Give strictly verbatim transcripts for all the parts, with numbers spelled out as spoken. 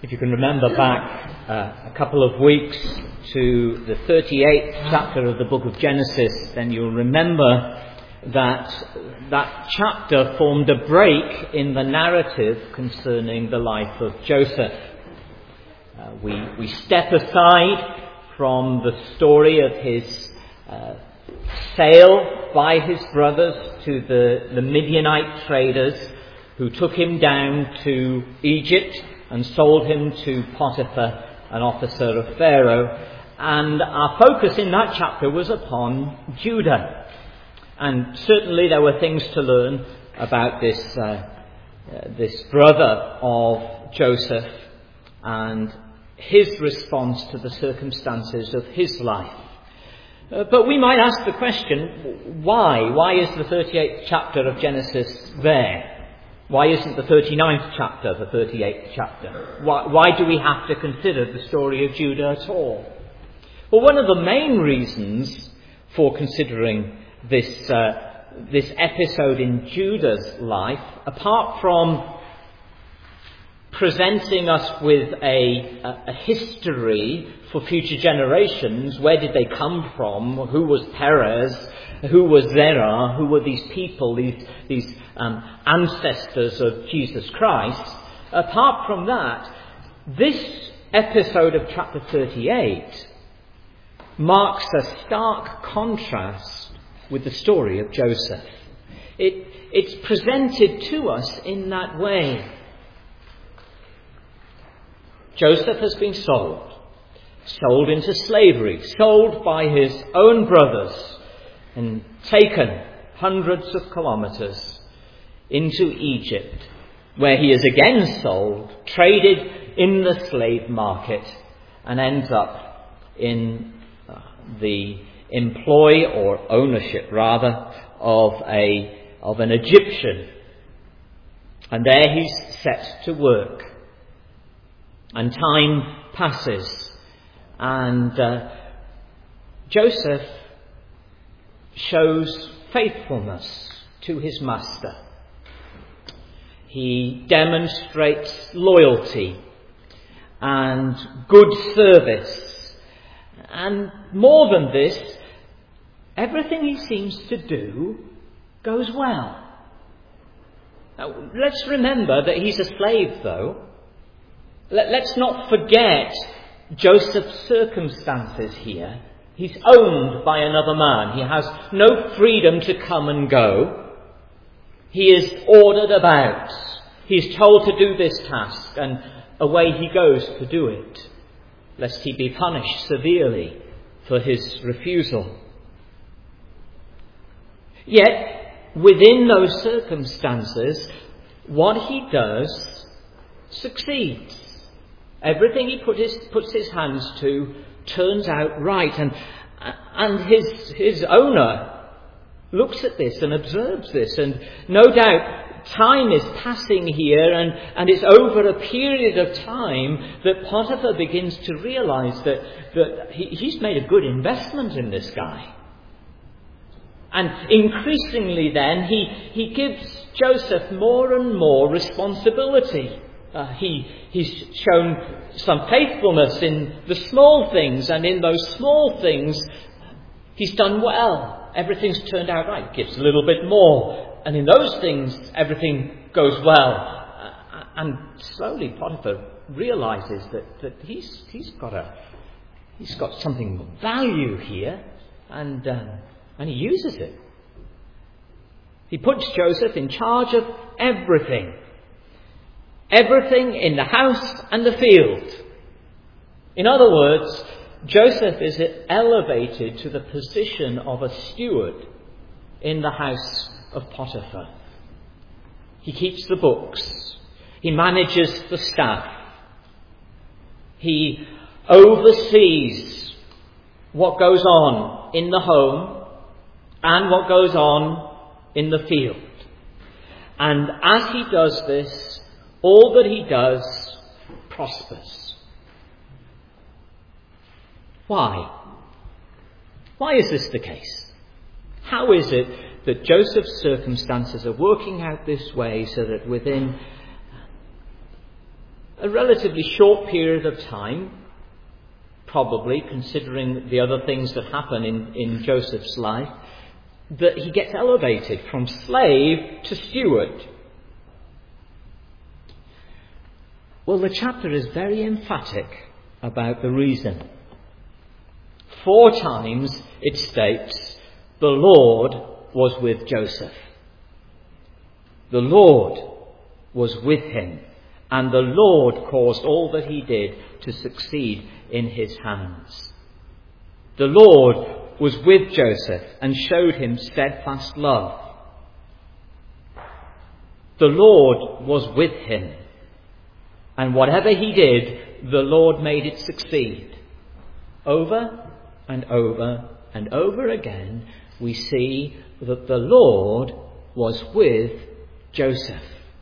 If you can remember back uh, a couple of weeks to the thirty-eighth chapter of the book of Genesis, then you'll remember that that chapter formed a break in the narrative concerning the life of Joseph. Uh, we, we step aside from the story of his uh, sale by his brothers to the, the Midianite traders who took him down to Egypt and sold him to Potiphar, an officer of Pharaoh. And our focus in that chapter was upon Judah. And certainly there were things to learn about this, uh, uh, this brother of Joseph and his response to the circumstances of his life. Uh, but we might ask the question, why? Why is the thirty-eighth chapter of Genesis there? Why isn't the thirty-ninth chapter the thirty-eighth chapter? Why, why do we have to consider the story of Judah at all? Well, one of the main reasons for considering this, uh, this episode in Judah's life, apart from presenting us with a, a, a history for future generations, where did they come from, who was Perez, who was Zerah, who were these people, these, these um, ancestors of Jesus Christ. Apart from that, this episode of chapter thirty-eight marks a stark contrast with the story of Joseph. It, it's presented to us in that way. Joseph has been sold, sold into slavery, sold by his own brothers, and taken hundreds of kilometres into Egypt, where he is again sold, traded in the slave market, and ends up in uh, the employ or ownership, rather, of a of an Egyptian. And there he's set to work. And time passes, and uh, Joseph shows faithfulness to his master. He demonstrates loyalty and good service. And more than this, everything he seems to do goes well. Now, let's remember that he's a slave, though. Let's not forget Joseph's circumstances here. He's owned by another man. He has no freedom to come and go. He is ordered about. He's told to do this task, and away he goes to do it, lest he be punished severely for his refusal. Yet, within those circumstances, what he does succeeds. Everything he put his, puts his hands to turns out right. And, and his, his owner looks at this and observes this. And no doubt time is passing here, and, and it's over a period of time that Potiphar begins to realise that, that he, he's made a good investment in this guy. And increasingly then, he, he gives Joseph more and more responsibility. Uh, he, he's shown some faithfulness in the small things, and in those small things, he's done well. Everything's turned out right. He gives a little bit more. And in those things, everything goes well. Uh, and slowly Potiphar realizes that, that he's, he's got a, he's got something of value here, and, um, and he uses it. He puts Joseph in charge of everything. Everything in the house and the field. In other words, Joseph is elevated to the position of a steward in the house of Potiphar. He keeps the books. He manages the staff. He oversees what goes on in the home and what goes on in the field. And as he does this, all that he does prospers. Why? Why is this the case? How is it that Joseph's circumstances are working out this way, so that within a relatively short period of time, probably considering the other things that happen in, in Joseph's life, that he gets elevated from slave to steward. Well, the chapter is very emphatic about the reason. Four times it states, the Lord was with Joseph. The Lord was with him, and the Lord caused all that he did to succeed in his hands. The Lord was with Joseph and showed him steadfast love. The Lord was with him, and whatever he did, the Lord made it succeed. Over and over and over again, we see that the Lord was with Joseph.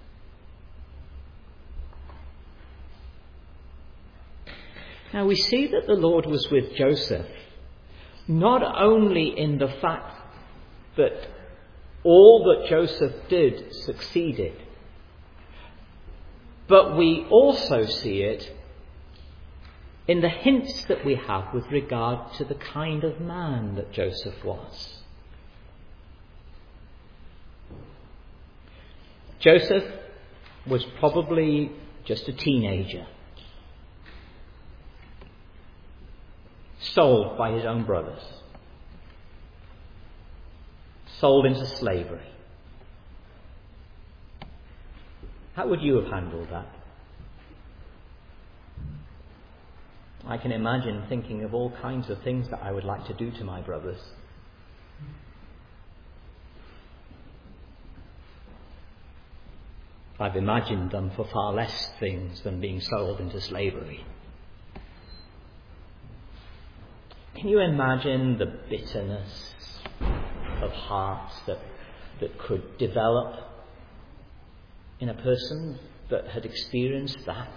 Now we see that the Lord was with Joseph, not only in the fact that all that Joseph did succeeded, but we also see it in the hints that we have with regard to the kind of man that Joseph was. Joseph was probably just a teenager, sold by his own brothers, sold into slavery. How would you have handled that? I can imagine thinking of all kinds of things that I would like to do to my brothers. I've imagined them for far less things than being sold into slavery. Can you imagine the bitterness of hearts that, that could develop in a person that had experienced that?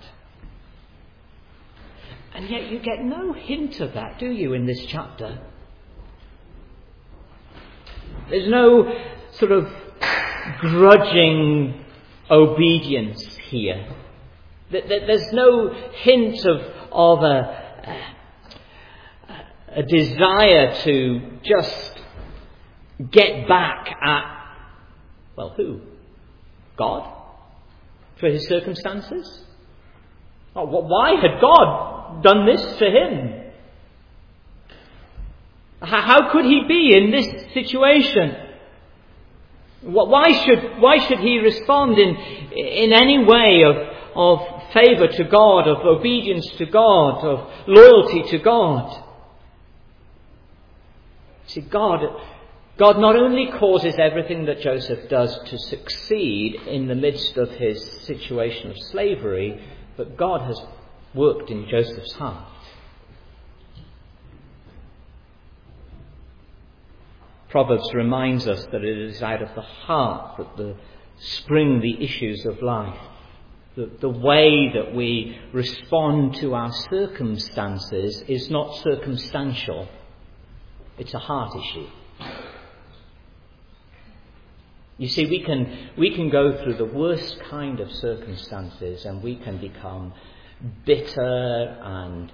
And yet you get no hint of that, do you, in this chapter? There's no sort of grudging obedience here. There's no hint of, of a, a desire to just get back at, well, who? God? For his circumstances? Oh, why had God done this to him? How could he be in this situation? Why should why should he respond in in any way of of favour to God, of obedience to God, of loyalty to God? See, God God not only causes everything that Joseph does to succeed in the midst of his situation of slavery, but God has worked in Joseph's heart. Proverbs reminds us that it is out of the heart that the spring the issues of life. The, the way that we respond to our circumstances is not circumstantial. It's a heart issue. You see, we can we can go through the worst kind of circumstances and we can become bitter and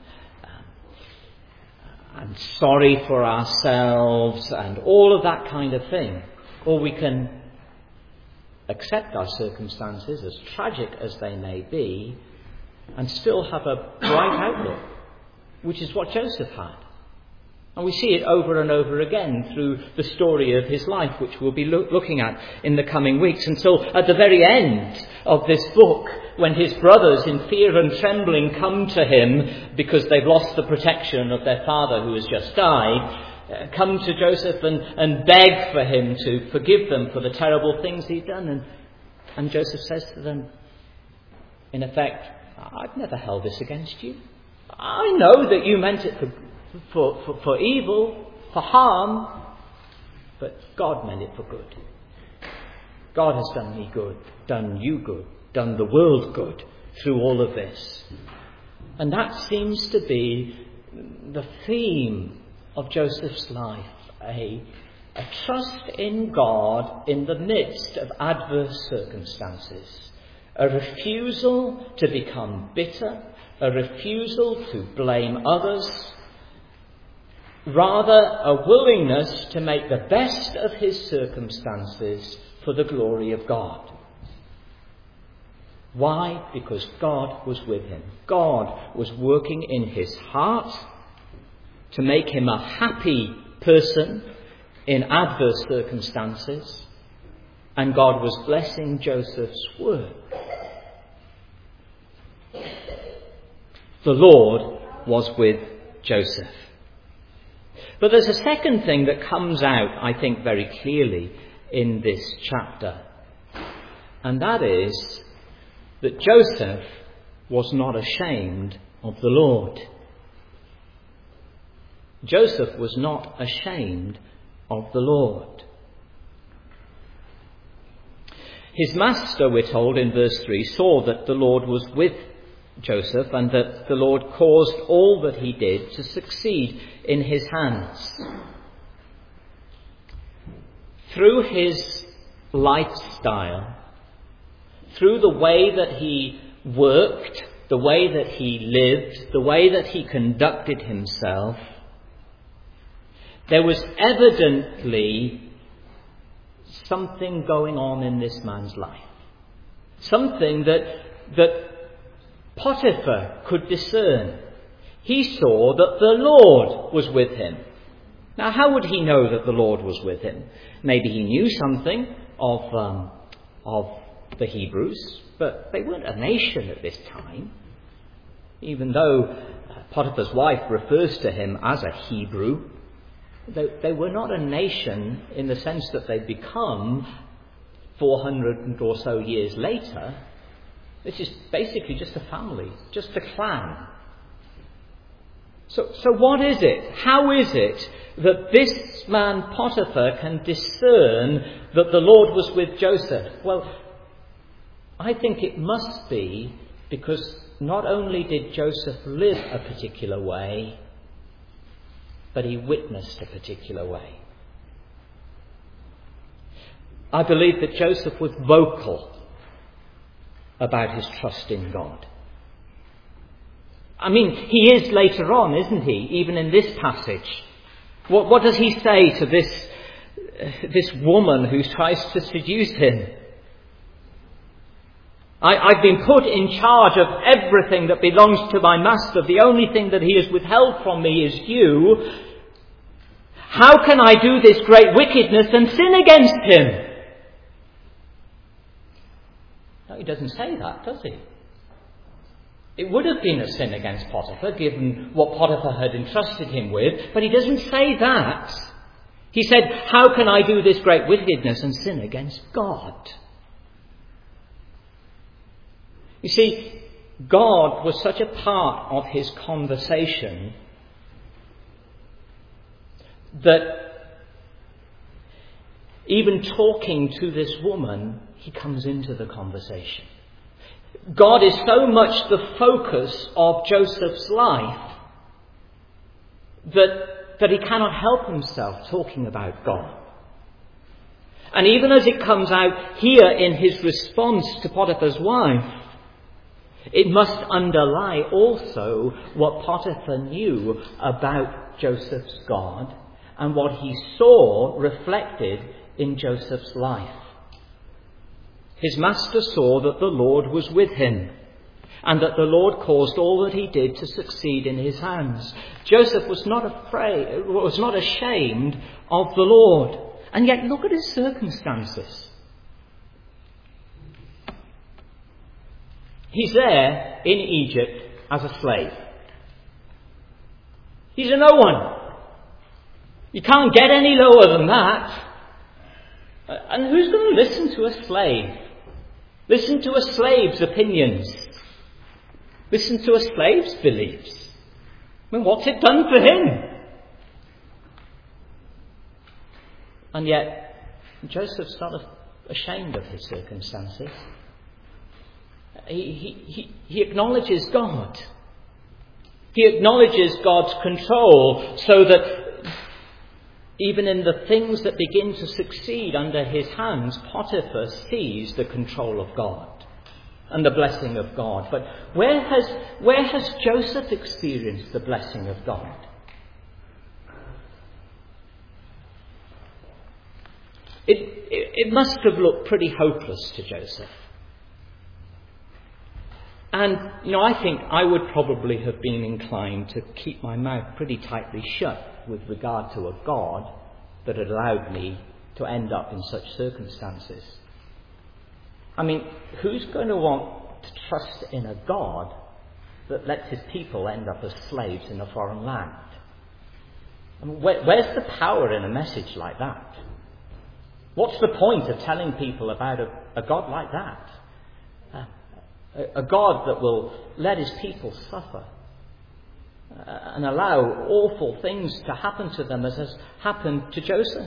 and sorry for ourselves and all of that kind of thing. Or we can accept our circumstances, as tragic as they may be, and still have a bright outlook, which is what Joseph had. And we see it over and over again through the story of his life, which we'll be lo- looking at in the coming weeks, until at the very end of this book, when his brothers in fear and trembling come to him because they've lost the protection of their father who has just died, uh, come to Joseph and, and beg for him to forgive them for the terrible things he'd done. And, and Joseph says to them, in effect, I've never held this against you. I know that you meant it for For, for, for evil, for harm, but God meant it for good. God has done me good, done you good, done the world good through all of this. And that seems to be the theme of Joseph's life, a, a trust in God in the midst of adverse circumstances, a refusal to become bitter, a refusal to blame others, rather a willingness to make the best of his circumstances for the glory of God. Why? Because God was with him. God was working in his heart to make him a happy person in adverse circumstances, and God was blessing Joseph's work. The Lord was with Joseph. But there's a second thing that comes out, I think, very clearly in this chapter, and that is that Joseph was not ashamed of the Lord. Joseph was not ashamed of the Lord. His master, we're told in verse three, saw that the Lord was with Joseph and that the Lord caused all that he did to succeed in his hands. Through his lifestyle, through the way that he worked, the way that he lived, the way that he conducted himself, there was evidently something going on in this man's life. Something that, that Potiphar could discern. He saw that the Lord was with him. Now, how would he know that the Lord was with him? Maybe he knew something of, um, of the Hebrews, but they weren't a nation at this time. Even though Potiphar's wife refers to him as a Hebrew, they, they were not a nation in the sense that they'd become four hundred or so years later. This is basically just a family, just a clan. So, so what is it? How is it that this man Potiphar can discern that the Lord was with Joseph? Well, I think it must be because not only did Joseph live a particular way, but he witnessed a particular way. I believe that Joseph was vocal about his trust in God. I mean, he is later on, isn't he? Even in this passage. What, what does he say to this, uh, this woman who tries to seduce him? I, I've been put in charge of everything that belongs to my master. The only thing that he has withheld from me is you. How can I do this great wickedness and sin against him? No, he doesn't say that, does he? It would have been a sin against Potiphar, given what Potiphar had entrusted him with, but he doesn't say that. He said, how can I do this great wickedness and sin against God? You see, God was such a part of his conversation that even talking to this woman, he comes into the conversation. God is so much the focus of Joseph's life that, that he cannot help himself talking about God. And even as it comes out here in his response to Potiphar's wife, it must underlie also what Potiphar knew about Joseph's God and what he saw reflected in Joseph's life. His master saw that the Lord was with him and that the Lord caused all that he did to succeed in his hands. Joseph was not afraid, was not ashamed of the Lord. And yet look at his circumstances. He's there in Egypt as a slave. He's a no one. You can't get any lower than that. And who's going to listen to a slave? Listen to a slave's opinions. Listen to a slave's beliefs. I mean, what's it done for him? And yet, Joseph's not ashamed of his circumstances. He, he, he, he acknowledges God. He acknowledges God's control so that even in the things that begin to succeed under his hands, Potiphar sees the control of God. and the blessing of God. But where has, where has Joseph experienced the blessing of God? It, it, it must have looked pretty hopeless to Joseph. And, you know, I think I would probably have been inclined to keep my mouth pretty tightly shut with regard to a God that had allowed me to end up in such circumstances. I mean, who's going to want to trust in a God that lets his people end up as slaves in a foreign land? I mean, where, where's the power in a message like that? What's the point of telling people about a, a God like that? Uh, a, a God that will let his people suffer uh, and allow awful things to happen to them as has happened to Joseph.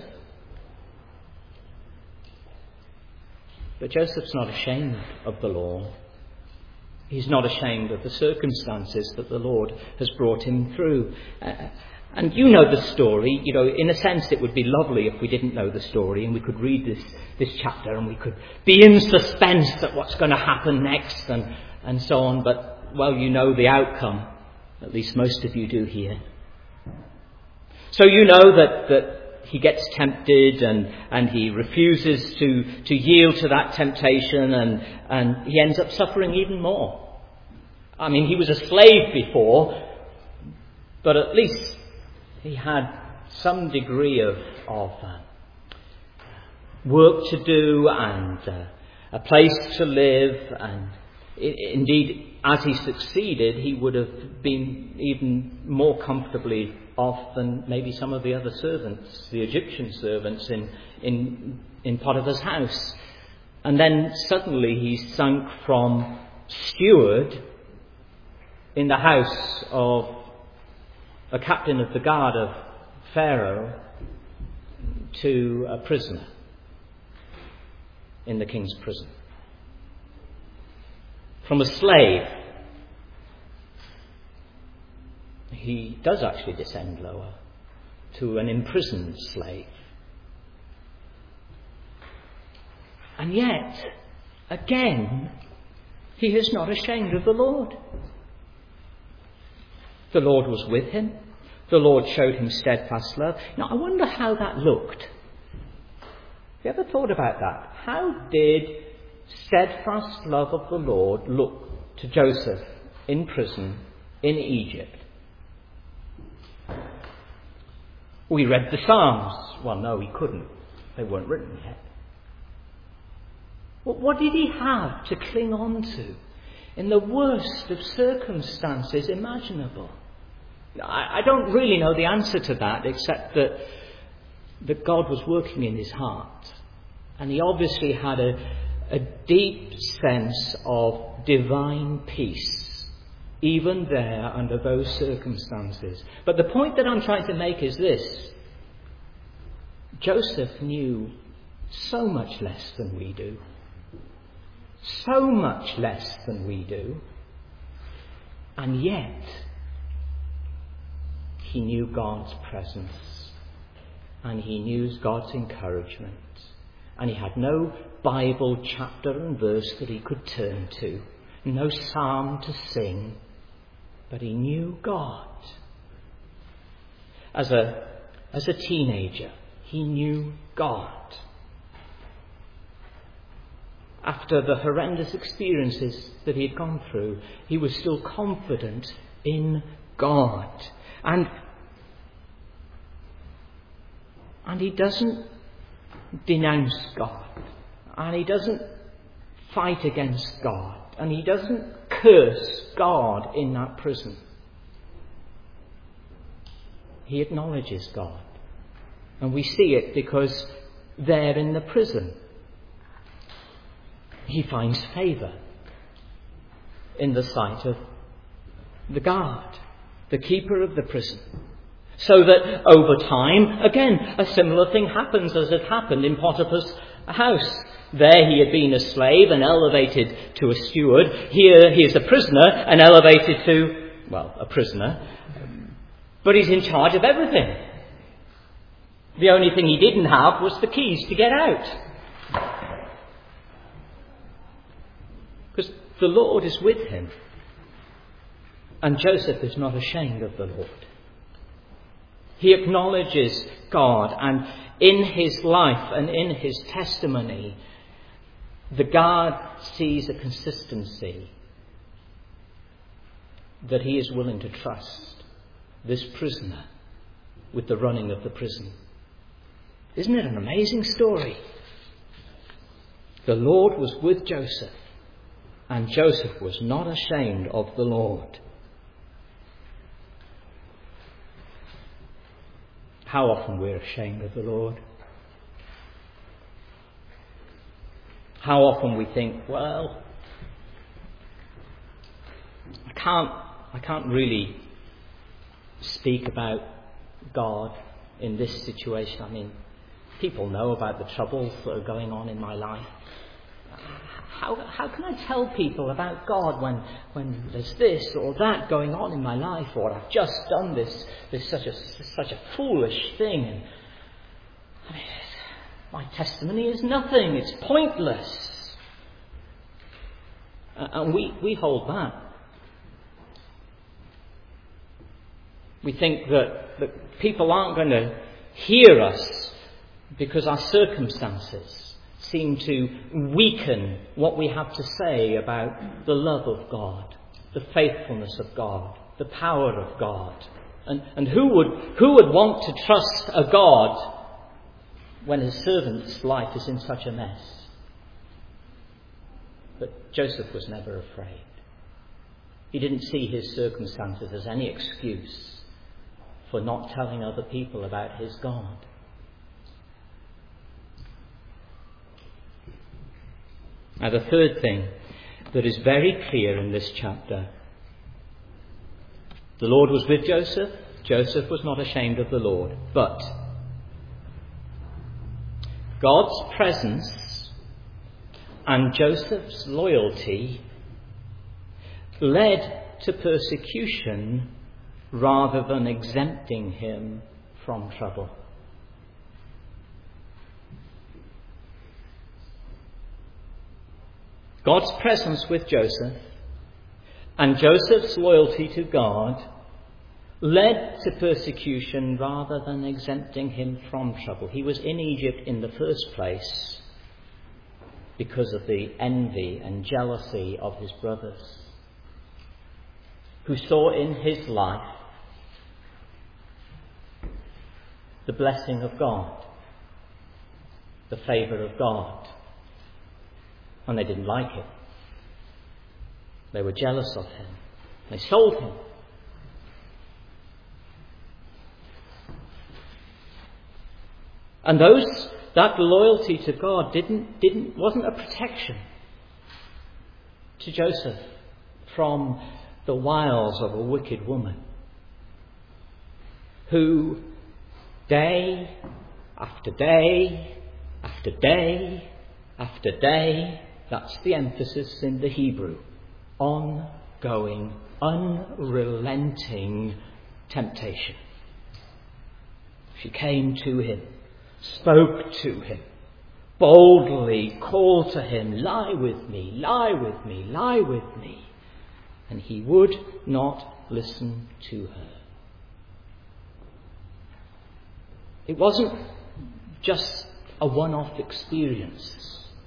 But Joseph's not ashamed of the law. He's not ashamed of the circumstances that the Lord has brought him through. Uh, and you know the story. You know, in a sense, it would be lovely if we didn't know the story and we could read this, this chapter and we could be in suspense at what's going to happen next and, and so on. But, well, you know the outcome. At least most of you do here. So you know that, that he gets tempted and, and he refuses to, to yield to that temptation and, and he ends up suffering even more. I mean, he was a slave before, but at least he had some degree of, of uh, work to do and uh, a place to live. And it, indeed, as he succeeded, he would have been even more comfortably off than maybe some of the other servants, the Egyptian servants in, in, in Potiphar's house. And then suddenly he's sunk from steward in the house of a captain of the guard of Pharaoh to a prisoner in the king's prison. From a slave, he does actually descend lower to an imprisoned slave. And yet, again, he is not ashamed of the Lord. The Lord was with him. The Lord showed him steadfast love. Now, I wonder how that looked. Have you ever thought about that? How did steadfast love of the Lord look to Joseph in prison in Egypt? We read the Psalms. Well, no, he couldn't. They weren't written yet. Well, what did he have to cling on to in the worst of circumstances imaginable? I, I don't really know the answer to that, except that, that God was working in his heart. And he obviously had a, a deep sense of divine peace, even there under those circumstances. But the point that I'm trying to make is this. Joseph knew so much less than we do. So much less than we do. And yet, he knew God's presence. And he knew God's encouragement. And he had no Bible chapter and verse that he could turn to. No psalm to sing. But he knew God. As a, as a teenager, he knew God. After the horrendous experiences that he had gone through, he was still confident in God. And, and he doesn't denounce God. And he doesn't fight against God. And he doesn't curse God in that prison. He acknowledges God. And we see it because there in the prison, he finds favour in the sight of the guard, the keeper of the prison. So that over time, again, a similar thing happens as had happened in Potiphar's house. There he had been a slave and elevated to a steward. Here he is a prisoner and elevated to, well, a prisoner. But he's in charge of everything. The only thing he didn't have was the keys to get out. Because the Lord is with him. And Joseph is not ashamed of the Lord. He acknowledges God, and in his life and in his testimony, the guard sees a consistency that he is willing to trust this prisoner with the running of the prison. Isn't it an amazing story? The Lord was with Joseph, and Joseph was not ashamed of the Lord. How often we're ashamed of the Lord. How often we think, well, I can't, I can't really speak about God in this situation. I mean, people know about the troubles that are going on in my life. How, how can I tell people about God when, when there's this or that going on in my life, or I've just done this, this such a such a foolish thing, and I mean, my testimony is nothing, it's pointless. Uh, and we, we hold that. We think that, that people aren't going to hear us because our circumstances seem to weaken what we have to say about the love of God, the faithfulness of God, the power of God. And, and who would, who would want to trust a God when his servant's life is in such a mess? But Joseph was never afraid. He didn't see his circumstances as any excuse for not telling other people about his God. Now, the third thing that is very clear in this chapter: the Lord was with Joseph. Joseph was not ashamed of the Lord. But God's presence and Joseph's loyalty led to persecution rather than exempting him from trouble. God's presence with Joseph and Joseph's loyalty to God led to persecution rather than exempting him from trouble. He was in Egypt in the first place because of the envy and jealousy of his brothers, who saw in his life the blessing of God, the favour of God. And they didn't like it. They were jealous of him. They sold him. And those that loyalty to God didn't didn't wasn't a protection to Joseph from the wiles of a wicked woman who day after day after day after day, that's the emphasis in the Hebrew, ongoing, unrelenting temptation. She came to him, spoke to him, boldly called to him, lie with me, lie with me, lie with me. And he would not listen to her. It wasn't just a one-off experience.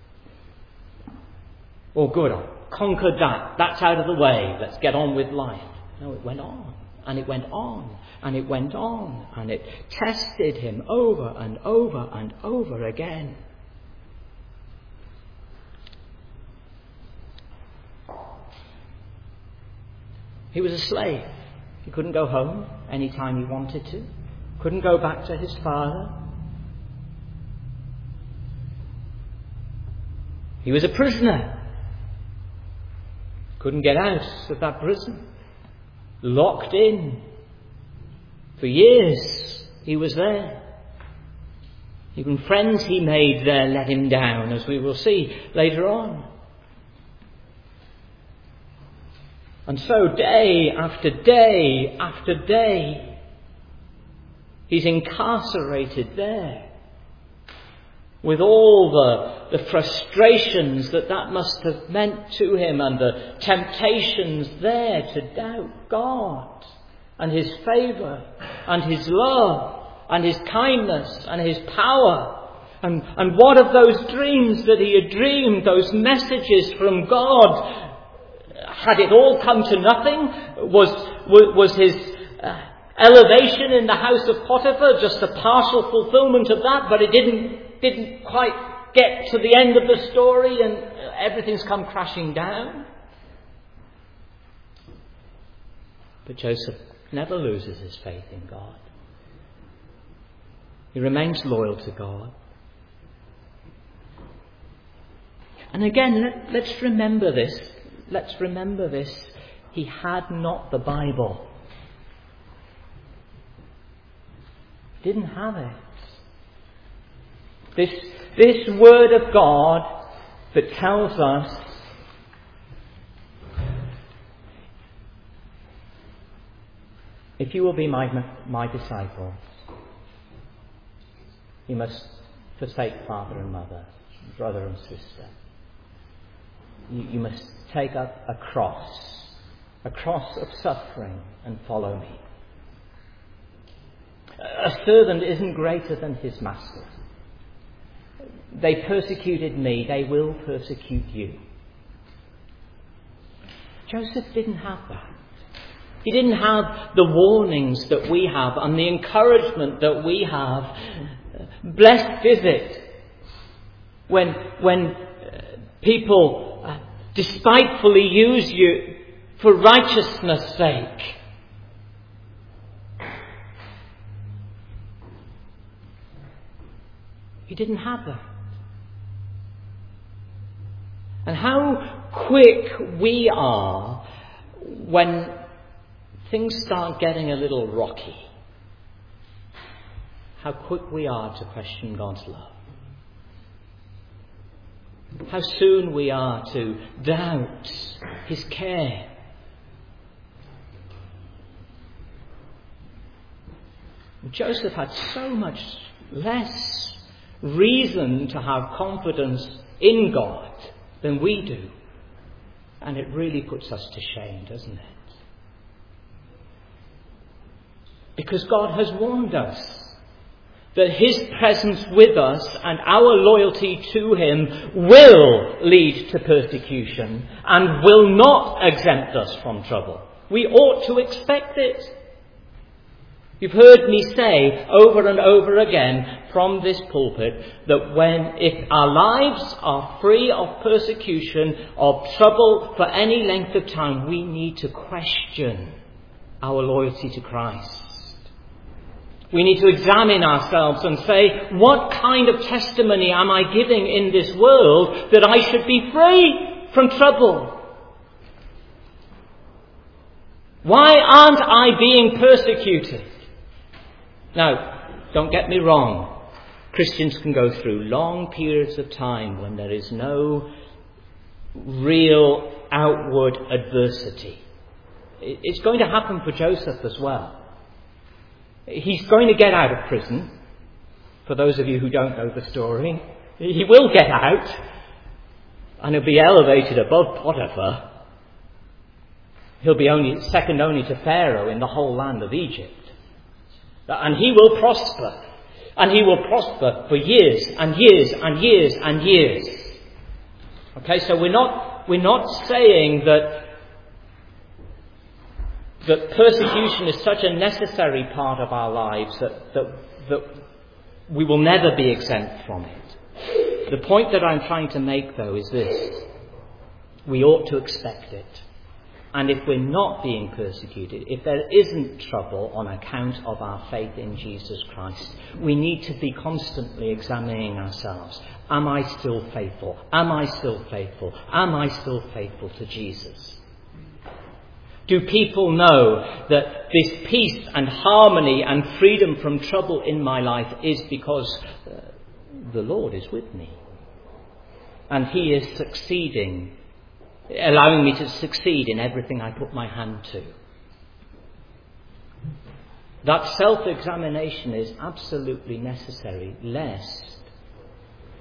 Oh, good, I conquered that. That's out of the way. Let's get on with life. No, it went on, and it went on, and it went on, and it tested him over and over and over again. He was a slave. He couldn't go home any time he wanted to. Couldn't go back to his father. He was a prisoner. Couldn't get out of that prison. Locked in. For years he was there. Even friends he made there let him down, as we will see later on. And so day after day after day, he's incarcerated there. with all the, the frustrations that that must have meant to him and the temptations there to doubt God and his favour and his love and his kindness and his power. And, and what of those dreams that he had dreamed, those messages from God? Had it all come to nothing? Was, was his uh, elevation in the house of Potiphar just a partial fulfillment of that, but it didn't didn't quite get to the end of the story and everything's come crashing down? But Joseph never loses his faith in God. He remains loyal to God. And again, let, let's remember this. Let's remember this. He had not the Bible. He didn't have it. This, this word of God that tells us if you will be my, my disciples, you must forsake father and mother, brother and sister. You, you must take up a cross, a cross of suffering, and follow me. A servant isn't greater than his master. They persecuted me, they will persecute you. Joseph didn't have that. He didn't have the warnings that we have and the encouragement that we have. Blessed is it when, when people uh, despitefully use you for righteousness' sake. He didn't have that. And how quick we are when things start getting a little rocky. How quick we are to question God's love. How soon we are to doubt his care. Joseph had so much less reason to have confidence in God than we do. And it really puts us to shame, doesn't it? Because God has warned us that his presence with us and our loyalty to him will lead to persecution and will not exempt us from trouble. We ought to expect it. You've heard me say over and over again from this pulpit that when, if our lives are free of persecution, of trouble for any length of time, we need to question our loyalty to Christ. We need to examine ourselves and say, what kind of testimony am I giving in this world that I should be free from trouble? Why aren't I being persecuted? Now, don't get me wrong. Christians can go through long periods of time when there is no real outward adversity. It's going to happen for Joseph as well. He's going to get out of prison. For those of you who don't know the story, he will get out and he'll be elevated above Potiphar. He'll be only second only to Pharaoh in the whole land of Egypt. And he will prosper. And he will prosper for years and years and years and years. Okay, so we're not we're not saying that that persecution is such a necessary part of our lives that, that, that we will never be exempt from it. The point that I'm trying to make, though, is this. We ought to expect it. And if we're not being persecuted, if there isn't trouble on account of our faith in Jesus Christ, we need to be constantly examining ourselves. Am I still faithful? Am I still faithful? Am I still faithful to Jesus? Do people know that this peace and harmony and freedom from trouble in my life is because uh, the Lord is with me? And he is succeeding, allowing me to succeed in everything I put my hand to. That self-examination is absolutely necessary, lest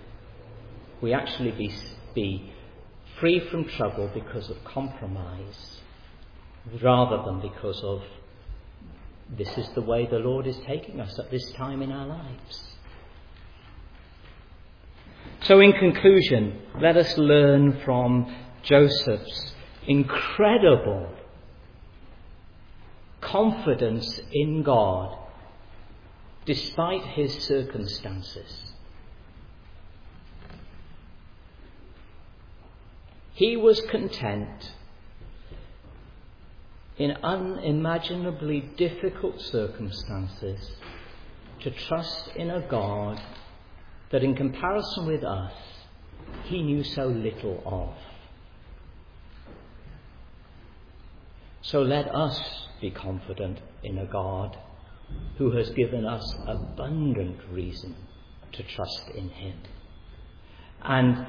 we actually be, be free from trouble because of compromise, rather than because of this is the way the Lord is taking us at this time in our lives. So in conclusion, let us learn from Joseph's incredible confidence in God despite his circumstances. He was content in unimaginably difficult circumstances to trust in a God that in comparison with us, he knew so little of. So let us be confident in a God who has given us abundant reason to trust in him. And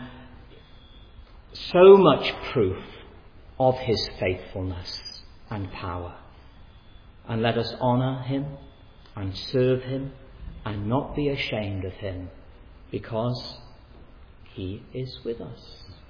so much proof of his faithfulness and power. And let us honour him and serve him and not be ashamed of him, because he is with us.